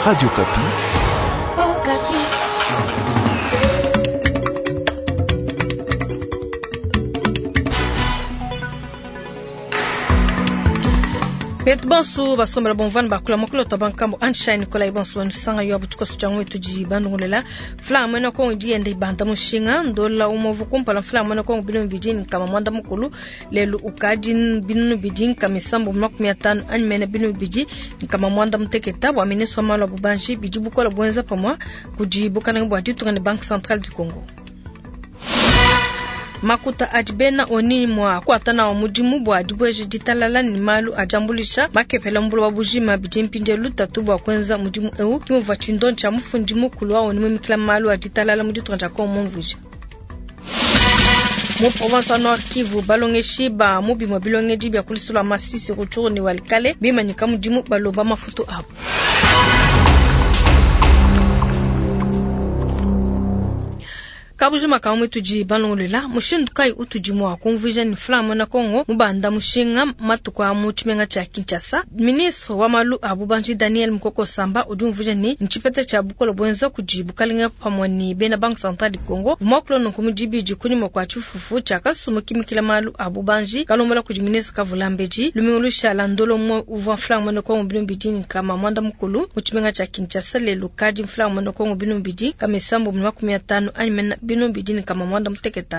Radio Kapi. Oh, Kapi. Beto bansu basomela bonvan bakula makolo tabankambo anshine kola ibansu nsanga yo abutuko sujango etuji bandungulela flama na ko ndi ende banda mushinga ndola umovu kumpala flama na ko bino bidin kama mwanda mukulu lelu ukadin bino bidin kama sambo 15 anmena bino biji kama mwanda mteketa wa ministre malo bubanji bijibu kola bwenza pamwa kujibu kana bwa ditu ngane Banque Centrale du Congo. Makuta ajibena oni mwa kwatana wa mudimu bwa dibweje ditalala ni malu ajambulisha makepela mbulo wabujima bijimpinde lutatu bwa kwenza mudimu ewu kimu vachindon cha mfundimu kulwa oni mwimikila malu ajitalala muditu kanja kwa mumvuja. Mu province Nord Kivu balongeshi ba mubi mobilongeji bya kulisula masisi ruchuru ni walikale bima nikamudimu balomba mafuto hapo. Kabujuma kaumwe tuji balongolela mushindu kai utujimwa konvuja ni flama na Kongo mubanda mushinga matukwa muchimenga cha Kinshasa. Ministre wa malu abubanji Daniel Mkoko Samba udumvuja ni nchipete cha bukolo bwenza kujibu kalinga pamwani bena Banque Centrale du Congo moklo nokumujibi jikuni mokwa chifufu cha kasumu kimikila malu abubanji kalombola kujiminisa kavulambeji lumiulusha landolo mwa uva flama na Kongo binu bidini kama mwanda mkulu muchimenga cha Kinshasa lelu kaji flama na Kongo binu bidini kama sambo 15 anmena bino bidini kama mwanda mteketa.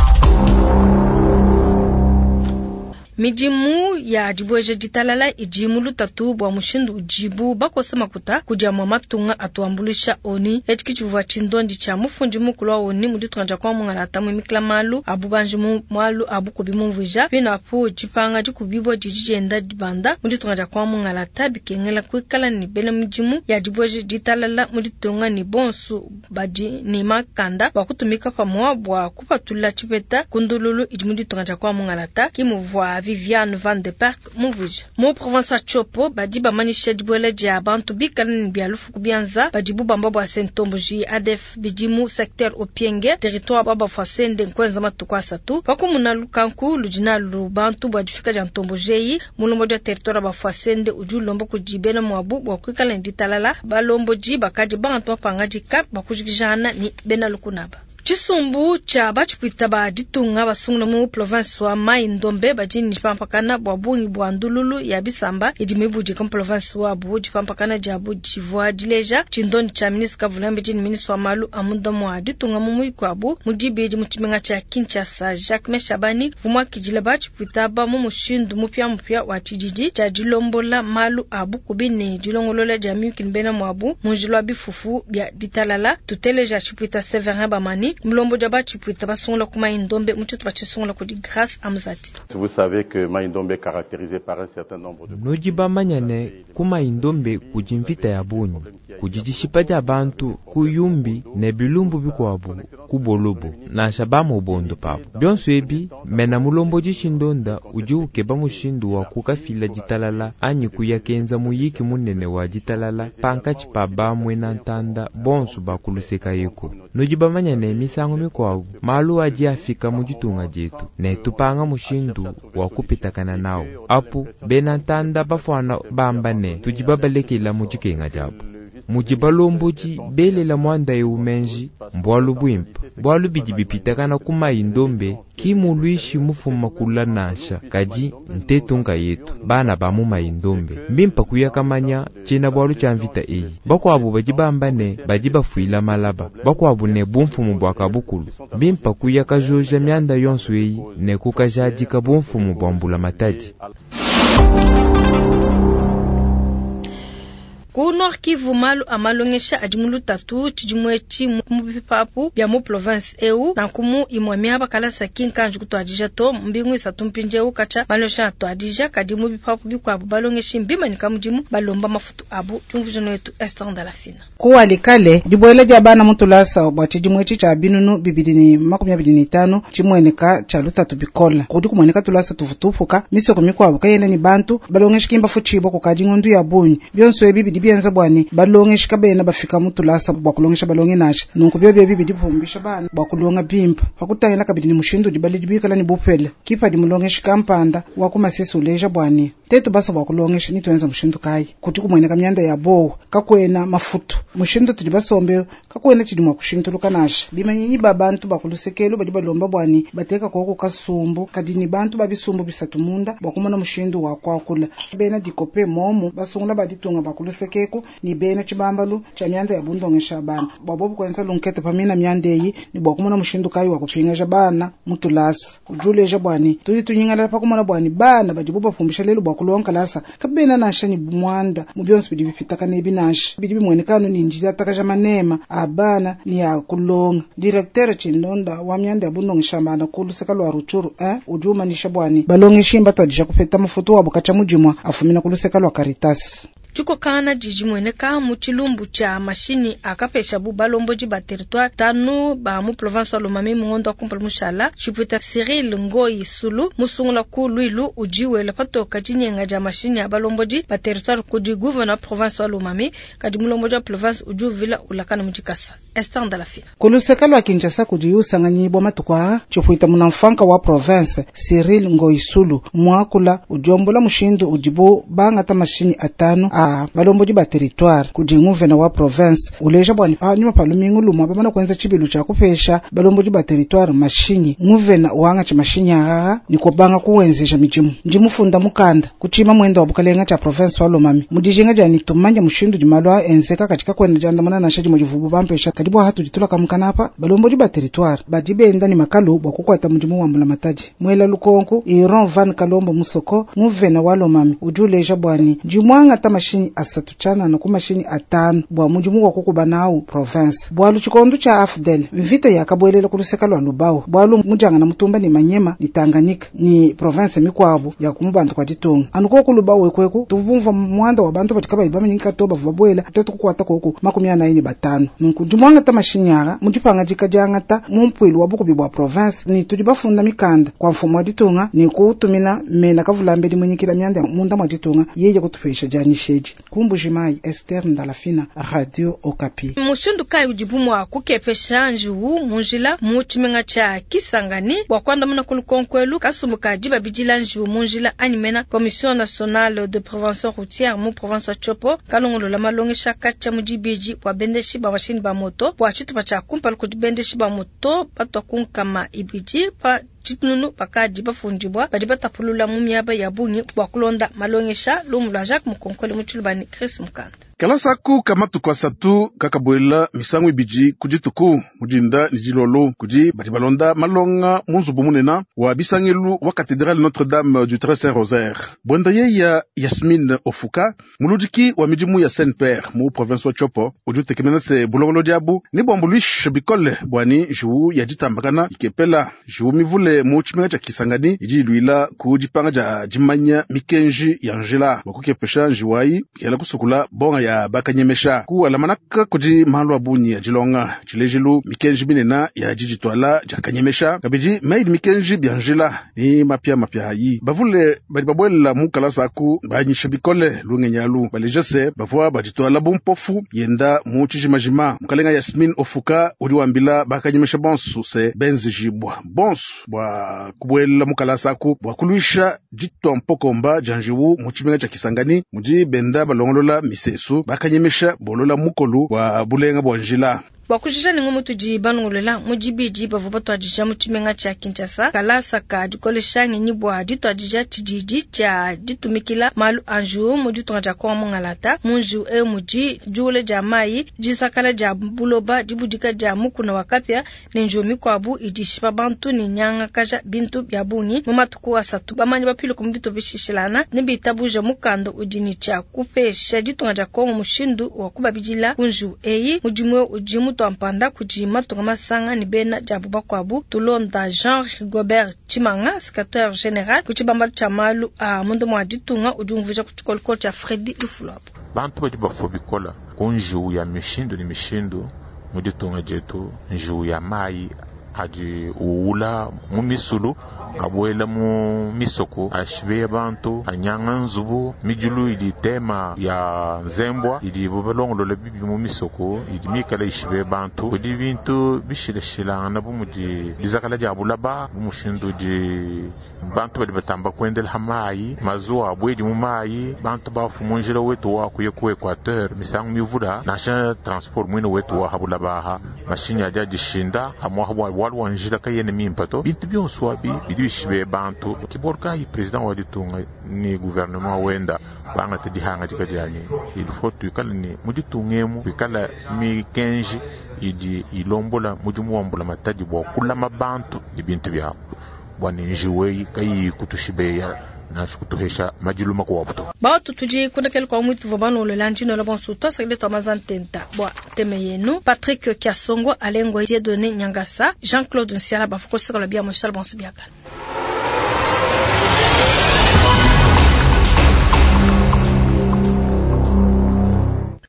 Mijimu ya dibweje ditalala ijimu lutatu bwa mushindu ujibu bako sema kuta kujamwa matunga atuambulisha oni etikichuva chindondi cha mufunji mukulu wa oni muditranja kwa mwangalata mwimikila malu abubanji mwalu abukubi mumvuja bina apu jipanga jikubibo jijijenda dibanda muditranja kwa mwangalata bikengela kuikala ni bele mijimu ya dibweje ditalala muditonga ni bonsu baji ni makanda wakutumika pamoa bwa kupatula chipeta kundululu ijimu ditranja kwa mwangalata kimuvwa Viviane Van de Park Mouvuja. Mo province Chopo badiba manisha dibwele dia bantu bikalani bialufu kubianza badibu bamba bwa sentomboji ADF bijimu secteur Opienge territoire baba fasende nkwenza matukwa satu pakumuna lukanku lujina lubantu badifika jantomboji mulombo dia territoire ba fasende ujulombo kujibena mwabu bwa kwikala nditalala balomboji bakaji bantu pangaji kap bakujijana ni bena lukunaba. Chisumbu cha bachipita ba ditunga basungula mu province wa Mai Ndombe bajini pampakana bwa bungi bwa ndululu ya bisamba idimibuji kom province wa buji pampakana jabu jivwa dileja chindoni cha ministre Kavulambe jini ministre wa malu amunda mwa ditunga mumu kwabu mujibeji mutimenga cha Kinshasa Jacques Meshabani vumwa kijile bachipita ba mumushindu mupya wa chijiji cha jilombola malu abu kubini jilongolola jamiu kinbena mwabu mujilwa bifufu bya ditalala tuteleja chipita Severin Bamani Mlombo jaba chipita basongla ku Mai Ndombe mututu bachisongla ko di grâce amzati. Vous savez que Mai Ndombe est caractérisé par un certain nombre de nojiba manyane ku Mai Ndombe kujimvita ya bunyi kujijishipaja abantu kuyumbi ne bilumbu bikwabu kubolobo na shabamu obondo papo byonso ebi mena mulombo jishindonda ujuke bamushindu wa kukafila jitalala anyi kuyakenza muyiki munene wa jitalala panka chipaba mwena ntanda bonsu bakuluseka yeko nojiba manyane misango mikwabu malu aji afika mujitunga jetu ne tupanga mushindu wa kupitakana nao apu bena ntanda bafwana bambane tujibabalekela mujikenga jabu mujibalomboji belela mwanda eumenji mbwalu bwimpa mbwalu bijibipitakana ku Mai Ndombe kimuluishi mufuma kula nasha kaji ntetunga yetu bana ba mu Mai Ndombe mbimpa kuyakamanya chena bwalu chamvita eyi bakwabo bajibambane bajibafuila malaba bakwabo ne bumfumu bwakabukulu mbimpa kuyakajoja myanda yonso eyi ne kukajadika bumfumu bwambula mataji. Ku Nord Kivu malu amalongesha ajimulu tatu chijimwechi mubipapu bya mu province EU na kumu imwamia bakala sakin kanju kutwadija to mbingu isatumpinje ukacha malosha twadija kadi mubipapu bikwa balongeshi mbima nikamujimu balomba mafutu abu tumvujano yetu Esther Ndalafina. Kuwa likale dibwele jabana mutulasa bwa chijimwechi cha binunu bibidini 25 chimweneka cha lutatu bikola kudi kumweneka tulasa tufutufuka misoko mikwa bukayele ni bantu balongeshi kimba fuchibo kukaji ngondu ya bunyi byonso ebibidi bienza bwani balongesha kabena bafika mutulasa bakulongesha balonge nasha nunkubyo bye bibidi phumbisha bana bakulonga bimpa pakutayela kabidi ni mushindu dibali dibikala ni bupele kipa di mulongesha kampanda wakumasisi uleja bwani tetu basa bakulongesha ni tuenza mushindu kai kuti kumweneka myanda ya bowa kakwena mafutu mushindu tuli basombe kakwena chidimwa kushintulukanasha bimanyi babantu bakulusekelo badi balomba bwani bateka koko kasumbu kadini bantu babisumbu bisatumunda bakumana mushindu wakwakula bena dikope momo basungula baditunga bakulusekeko ni bena chibambalu cha myanda ya bundongesha bana babobu kwenza lunkete pamina myanda yi ni bakumana mushindu kai wakupinga bana mutulasa ujuleja bwani tuli tunyingala pakumana bwani bana badibuba fumbisha lelo bakulonka lasa kabena nasha ni bumwanda mubyonsi bidi bifitaka nebinasha bidi bimwenekano ni njira takaja manema abana ni ya kulonga directeur chindonda wa myanda ya bundongesha bana kulusekalo wa Ruchuru ujuma ni shabwani balonge shimba twadisha kufeta mafuto wa bukacha mujimwa afumina kulusekalo wa Caritas Chuko kana jijimweneka muchilumbu cha mashini akapesha bubalomboji ba territoire tanu ba mu province wa Lomami mungondo akumpala mushala chipwita Cyril Ngoi Sulu musungula ku Luilu ujiwe la pato kajinyenga ja mashini abalomboji ba territoire kudi gouverneur province wa Lomami kadi mulomboji wa province ujuvila ulakana mujikasa Esther la fina kulusekalo wa Kinshasa kudi usanganyi bwa matukwa chipwita munamfanka wa province Cyril Ngoi Sulu mwakula ujombola mushindu ujibu banga ta mashini atanu balomboji ba territoire kudi nguvena wa province uleja bwani nyuma palumingu lumwa bamana kwenza chibilu cha kupesha balomboji ba territoire mashini nguvena wanga cha mashini aha niko banga kuwenzesha mijimu njimufunda mukanda kuchima mwenda wabukalenga cha province wa Lomami mudijinga jani tumanja mushindu jimalwa enzeka katika kwenda janda mana nashaji mujivubu bampesha kadibu hatu jitula kamukana hapa balomboji ba territoire badibenda ni makalu bwakukwata mujimu wa mbulamataji mwela lukonku Iron Van Kalombo Musoko nguvena wa Lomami ujuleja bwani njimwanga ta mashini asatuchana na kumashini atanu bwa mujimu wa kukubanau province bwalu chikondo cha Afdel mvita yakabwelela kulusekalo wa Lubao bwalu mujanga na mutumba ni Manyema ni Tanganyika ni province mikwabu ya kumubantu kwa ditonga anuko ku Lubao wekweku tuvumva mwanda wa bantu batikaba ibama nyinka toba vabwela tetu kukwata koko 45 nunku njimwanga ta mashini ara mujipanga jikajanga ta mumpwilu wa buku bibwa province ni tujibafunda mikanda kwa mfumo wa ditonga ni kutumina mena kavulambedi mwenyikila myanda munda mwa ditonga yeye kutupesha jani sheji kumbujimai Esther Ndalafina Radio Okapi mushindu kai ujibumwa kukepesha njuhu munjila muchimenga cha Kisangani wakwanda muna kulukonkwelu kasumuka jiba bijila njuhu munjila animena Commission nationale de prévention routière mu province wa Chopo kalongolo la malongesha kacha mujibiji wa bendeshi ba mashini ba moto wa chitu pa cha kumpala kujibendeshi ba moto patwa kunkama ibiji pa chitununu pakaji bafunjibwa badiba tapulula mumyaba yabunyi wakulonda malongesha lumula Jacques Mukonkole muchulubani Chris Mukanda Kalasaku kamatu kwa satu kakabwela misangu ibiji kujituku mujinda nijilolo kuji badibalonda malonga munzubu munena wa bisangelu wa cathédrale Notre-Dame du Très Saint-Rosaire. Bwenda ya Yasmine Ofuka muludiki wa mijimu ya Saint-Père mu province wa Chopo ujute kemenase bulongolo diabu ni bwambulish bikole bwani juu ya jitambagana ikepela juu mivule mu chimenga cha Kisangani ijiluila kujipanga ja jimanya mikenji ya Angela wakukepesha njiwai kela kusukula bonga ya bakanyemesha ku alamanaka kuji malwa bunyi ya jilonga chilejilu mikenji binena ya jijitwala ja kanyemesha kabiji maidi mikenji bianjila ni mapya hayi bavule badibabwela mukalasa ku banyisha bikole lungenyalu balejase bavwa baditwala bumpofu yenda mu chijimajima mukalenga Yasmine Ofuka uliwambila bakanyemesha bonsu se benzijibwa bonsu bwa kubwela mukalasa ku bwa kuluisha jitwa mpokomba janjiwu mu chimenga cha Kisangani muji benda balongolola misesu bakanyemesha bolola mukolu wa bulenga bwa njila wakujisha ni ngumu tujibanungulela mujibiji bavuba tuajisha muchimenga cha Kinshasa kalasa ka dikolesha nginibwa dituajisha chijiji cha ditumikila malu anju mujitunga ja kwa mungalata munju muji jule ja mai jisakala ja buloba dibudika ja mukuna wakapya ninjumi kwa abu idishipa bantu ni nyanga kaja bintu yabuni mumatuku wa satu bamanyi bapilo kumbito bishishilana nibitabuja mukando ujini cha kupesha ditunga ja kwa mushindu wakubabijila unju mujimwe ujimu ampanda kujima tongama sanga ni bena jabuba kwabu tulonda Jean Gobert Chimanga secrétaire général kuchibamba chamalu mundo mwa ditunga ujumvuja kuchikolko cha Freddy Lufulapo bantu bajiba fobikola kunju ya mishindo ni mishindo muditunga jetu nju ya mai aji uula mumisulu abuela mu misoko ashbe bantu anyanga nzubu mijulu idi tema ya nzembwa idi bobalongo le bibi mu misoko idi mikala ishbe bantu idi bintu bishilashila na bumuji dizakala jabulaba bumushindu ji bantu bali batamba kwendel hamayi mazo abwedi mu mayi bantu bafumunjira wetu wa kuye ku Equateur misangu mivura nasha transport mwino wetu wa habulabaha mashini aja jishinda amwa walu wanjira kayene mimpato bintu byonso abi bidibishbe bantu kiborka yi president wa ditunga ni gouvernement wenda banga tedihanga jikajani il faut tukala ni mujitungemu bikala mi kenji idi ilombola mujimuombola mataji bwa kula mabantu ibintu byabo bwana njiwe kai kutushibeya na kutuhesha majiluma kwa wabuto ba tutuji kunakele kwa mwitu vobano lelandino la bonso to sakle to mazantenta bwa temeyenu Patrick Kiasongo Alengo Dieudonné Nyangasa Jean-Claude Nsiala bafuko sekala bia moshal bonso biaka